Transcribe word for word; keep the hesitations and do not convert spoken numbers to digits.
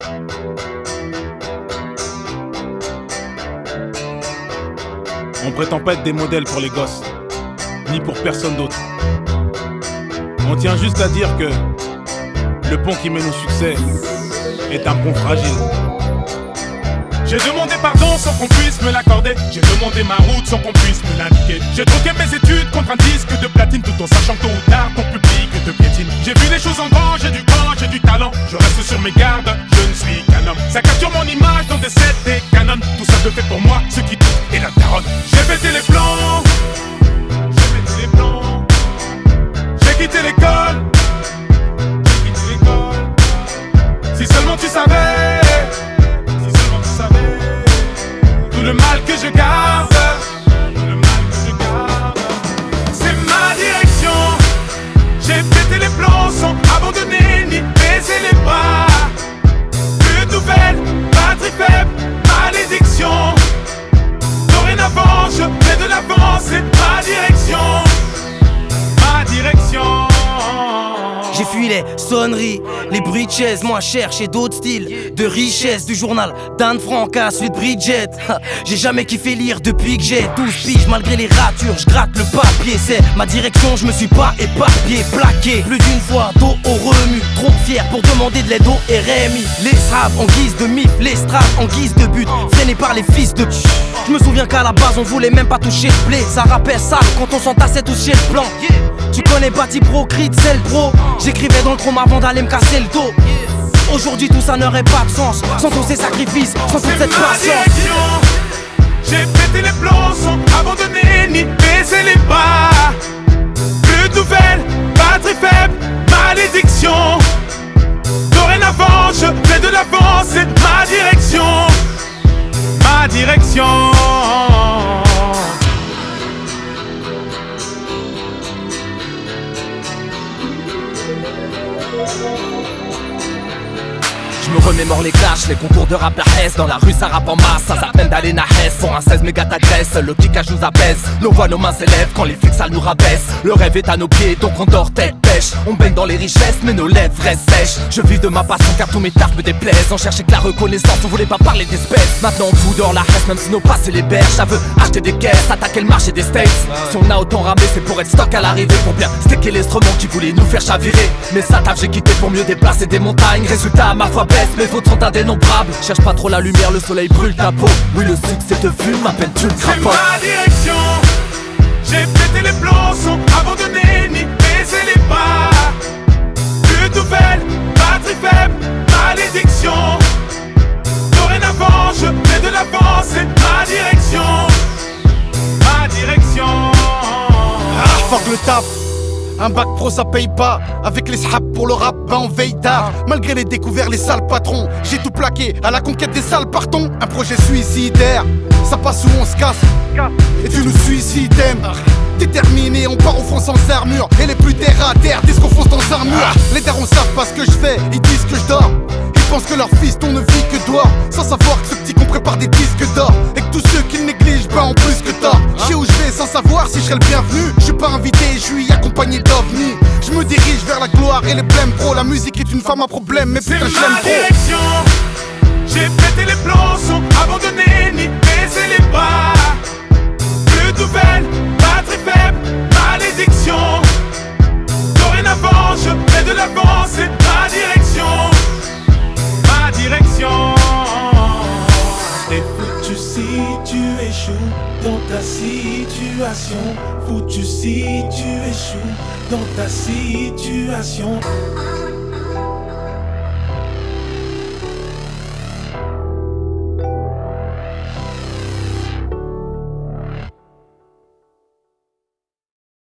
On prétend pas être des modèles pour les gosses, ni pour personne d'autre. On tient juste à dire que le pont qui mène au succès est un pont fragile. J'ai demandé pardon sans qu'on puisse me l'accorder. J'ai demandé ma route sans qu'on puisse me l'indiquer. J'ai troqué mes études contre un disque de platine, tout en sachant que tôt ou tard ton public te piétine. J'ai vu les choses en grand, j'ai du temps, j'ai du talent. Je reste sur mes gardes, je ne suis qu'un homme. Ça capture mon image dans des sets et canons. Tout ça je fais pour moi, ce qui doute est la daronne. J'ai pété les plans, j'ai pété les plans. J'ai quitté l'école, j'ai quitté l'école. Si seulement tu savais, tout le mal que je garde, tout le mal que je garde, c'est ma direction. J'ai pété les plombs sans abandonner ni baisser les bras. Plus de nouvelles, batterie faible, malédiction. Dorénavant, je fais de l'avant, c'est ma direction, ma direction. J'ai fui les sonneries, les bruits de chaises, moi chercher d'autres styles de richesse. Du journal d'Anne Frank à celui de Bridget. J'ai jamais kiffé lire depuis que j'ai douze piges. Malgré les ratures, je gratte le papier. C'est ma direction, je me suis pas éparpillé, plaqué plus d'une fois, dos au remue. Trop fier pour demander de l'aide au R M I. Les straps en guise de mif, les straps en guise de but, freinés par les fils de... Je me souviens qu'à la base on voulait même pas toucher le blé. Ça rappelle ça quand on s'entassait tous chez le plan. Tu connais Bati Pro, Crit, c'est le pro. J'écrivais dans le chrome avant d'aller me casser le dos. Aujourd'hui tout ça n'aurait pas de sens sans tous ces sacrifices, sans toute cette patience. J'ai pété les plombs sans abandonner ni baisser les bras. Plus de nouvelles, batterie faible, malédiction. Dorénavant je fais de l'avant, c'est ma direction, ma direction. Je me remémore les clashs, les concours de rap la hesse. Dans la rue ça rappe en masse, ça s'appelle d'aller na hesse. Pour un seize méga t'agresse, le kickage nous abaisse. Nos voix, nos mains s'élèvent quand les flics ça nous rabaisse. Le rêve est à nos pieds donc on dort tête pêche. On baigne dans les richesses mais nos lèvres restent sèches. Je vis de ma passion car tous mes tarpes me déplaisent. On cherchait que la reconnaissance, on voulait pas parler d'espèces. Maintenant on fout dehors la hesse même si nos passés les berges. Ça veut acheter des caisses, attaquer le marché des States. Si on a autant ramé c'est pour être stock à l'arrivée. Pour bien sticker l'instrument qui voulait nous faire chavirer. Mais ça taf j'ai quitté pour mieux déplacer des montagnes. Résultat ma foi baisse, mes fautes sont indénombrables. Cherche pas trop la lumière, le soleil brûle ta peau. Oui le succès te fume, à peine tu le crapotes. C'est ma direction. J'ai pété les plombs sans abandonner ni baisser les bras. Plus de nouvelles, batterie faible, malédiction. Dorénavant je fais de l'avant, c'est ma direction, ma direction. Ah fuck le taf. Un bac pro ça paye pas. Avec les sraps pour le rap, ben on veille tard. Malgré les découverts, les sales patrons, j'ai tout plaqué à la conquête des sales partons. Un projet suicidaire, ça passe où on se casse. Et tu nous suicides, déterminé, on part au front sans armure. Et les plus terre à terre disent qu'on fonce dans un mur. Les darons savent pas ce que je fais, ils disent que je dors. Ils pensent que leur fils on ne vit que dehors. Sans savoir que ce petit qu'on prépare des disques d'or. Et que tous ceux qu'ils négligent, ben en plus que tort. Je sais où je vais sans savoir si je serai le bienvenu. Je suis pas invité, je suis accompagné d'ovnis. Je me dirige vers la gloire et les blèmes pro. La musique est une femme à problème, mais putain je l'aime trop. Direction. J'ai pété les plombs sans abandonner ni baisser les bras. Plus de nouvelles, batterie faible, malédiction. Dorénavant je fais de l'avant, c'est ma direction, ma direction. T'es foutu si tu échoues dans ta situation. Foutu si tu échoues dans ta situation.